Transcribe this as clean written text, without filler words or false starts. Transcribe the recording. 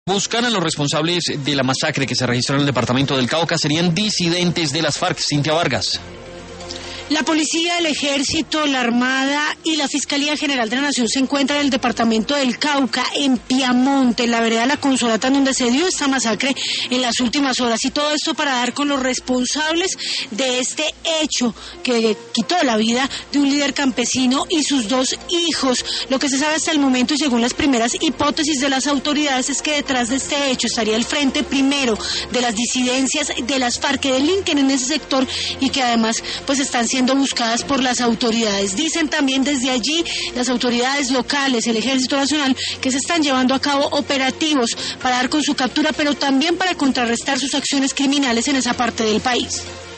Buscan a los responsables de la masacre que se registró en el departamento del Cauca. Serían disidentes de las FARC. Cintia Vargas. La policía, el ejército, la armada y la Fiscalía General de la Nación se encuentran en el departamento del Cauca, en Piamonte, en la vereda La Consolata, en donde se dio esta masacre en las últimas horas. Y todo esto para dar con los responsables de este hecho que quitó la vida de un líder campesino y sus dos hijos. Lo que se sabe hasta el momento, y según las primeras hipótesis de las autoridades, es que detrás de este hecho estaría el frente primero de las disidencias de las FARC que delinquen en ese sector y que además pues están siendo buscadas por las autoridades. Dicen también desde allí las autoridades locales, el Ejército Nacional, que se están llevando a cabo operativos para dar con su captura, pero también para contrarrestar sus acciones criminales en esa parte del país.